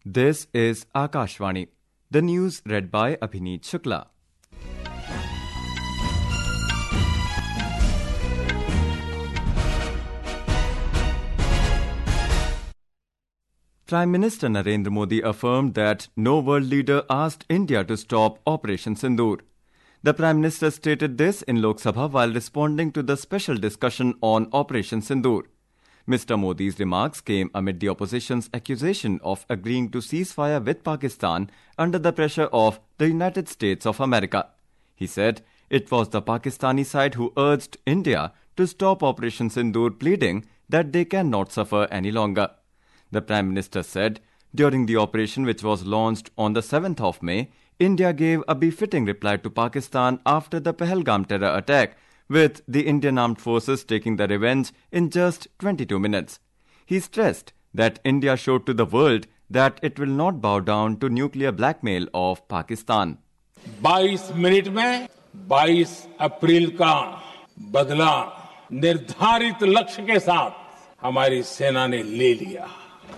This is Akashvani. The news read by Abhineet Shukla. Prime Minister Narendra Modi affirmed that no world leader asked India to stop Operation Sindoor. The Prime Minister stated this in Lok Sabha while responding to the special discussion on Operation Sindoor. Mr. Modi's remarks came amid the opposition's accusation of agreeing to ceasefire with Pakistan under the pressure of the United States of America. He said it was the Pakistani side who urged India to stop Operation Sindoor, pleading that they cannot suffer any longer. The Prime Minister said, during the operation which was launched on the 7th of May, India gave a befitting reply to Pakistan after the Pahalgam terror attack, with the Indian Armed Forces taking the revenge in just 22 minutes. He stressed that India showed to the world that it will not bow down to nuclear blackmail of Pakistan. 22 minute में 22 अप्रैल का बदला निर्धारित लक्ष्य के साथ हमारी सेना ने ले लिया।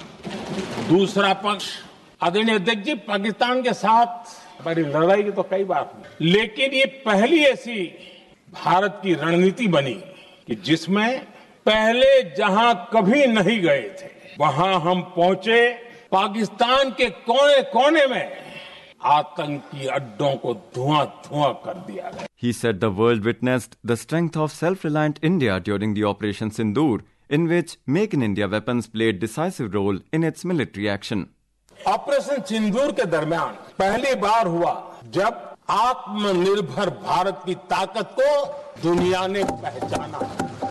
दूसरा पक्ष आदरणीय अध्यक्ष जी, पाकिस्तान के साथ हमारी लड़ाई की तो कई बार हुई, लेकिन ये पहली ऐसी भारत की रणनीति बनी कि जिसमें पहले जहां कभी नहीं गए थे वहां हम पहुंचे, पाकिस्तान के कोने कोने में आतंकी अड्डों को धुआं-धुआं कर दिया गया. He said the world witnessed the strength of self-reliant India during the Operation Sindoor, in which Make in India weapons played decisive role in its military action. Operation Sindoor के दरमियान पहली बार हुआ जब आत्मनिर्भर भारत की ताकत को दुनिया ने पहचाना.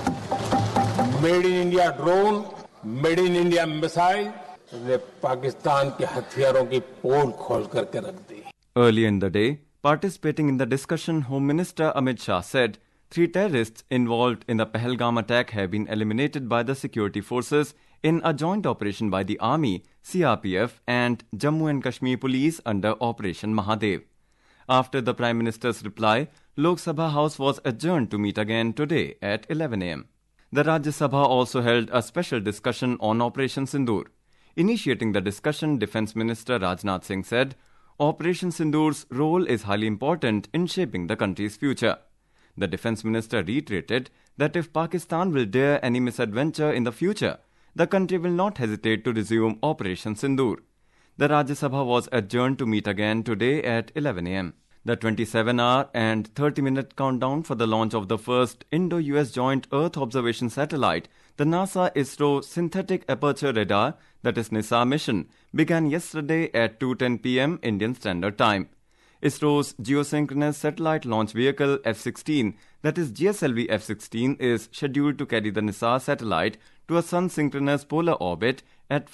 Made in India drone, made in India missile ने पाकिस्तान के हथियारों की पोल खोल करके रख दी. Earlier in the day, participating in the discussion, Home Minister Amit Shah said 3 terrorists involved in the Pahalgam attack have been eliminated by the security forces in a joint operation by the Army, CRPF and Jammu and Kashmir Police under Operation Mahadev. After the Prime Minister's reply, Lok Sabha House was adjourned to meet again today at 11 am. The Rajya Sabha also held a special discussion on Operation Sindoor. Initiating the discussion, Defence Minister Rajnath Singh said, Operation Sindoor's role is highly important in shaping the country's future. The Defence Minister reiterated that if Pakistan will dare any misadventure in the future, the country will not hesitate to resume Operation Sindoor. The Rajya Sabha was adjourned to meet again today at 11 am. The 27-hour and 30-minute countdown for the launch of the first Indo-US Joint Earth Observation Satellite, the NASA-ISRO Synthetic Aperture Radar, that is NISA mission, began yesterday at 2:10 p.m. Indian Standard Time. ISRO's Geosynchronous Satellite Launch Vehicle F-16, that is GSLV F-16, is scheduled to carry the NISA satellite to a sun-synchronous polar orbit at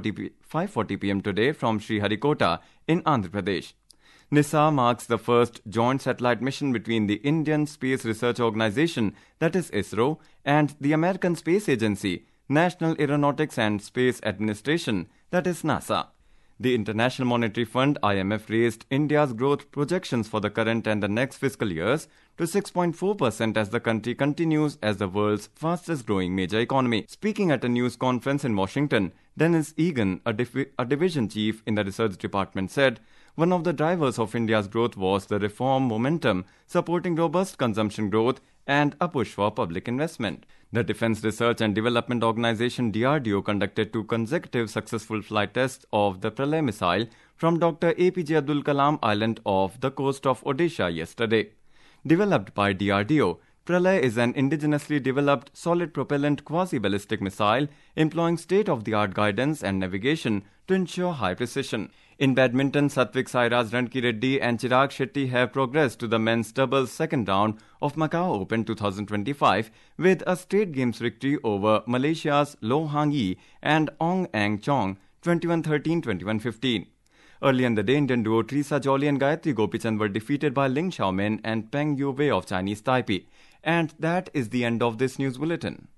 5:40 p.m. today from Sriharikota in Andhra Pradesh. NISA marks the first joint satellite mission between the Indian Space Research Organisation, that is ISRO, and the American Space Agency, National Aeronautics and Space Administration, that is NASA. The International Monetary Fund (IMF) raised India's growth projections for the current and the next fiscal years to 6.4% as the country continues as the world's fastest growing major economy. Speaking at a news conference in Washington, Dennis Egan, a division chief in the research department, said one of the drivers of India's growth was the reform momentum supporting robust consumption growth and a push for public investment. The Defence Research and Development Organisation DRDO conducted 2 consecutive successful flight tests of the Pralay missile from Dr. APJ Abdul Kalam Island off the coast of Odisha yesterday. Developed by DRDO, Pralay is an indigenously developed solid propellant quasi-ballistic missile employing state-of-the-art guidance and navigation to ensure high precision. In badminton, Satvik Sairaj Rankireddy and Chirag Shetty have progressed to the men's doubles second round of Macau Open 2025 with a straight games victory over Malaysia's Loh Hang Yi and Ong Ang Chong 21-13, 21-15. Earlier in the day, Indian duo Teresa Jolly and Gayatri Gopichand were defeated by Ling Xiaomin and Peng Yue of Chinese Taipei. And that is the end of this news bulletin.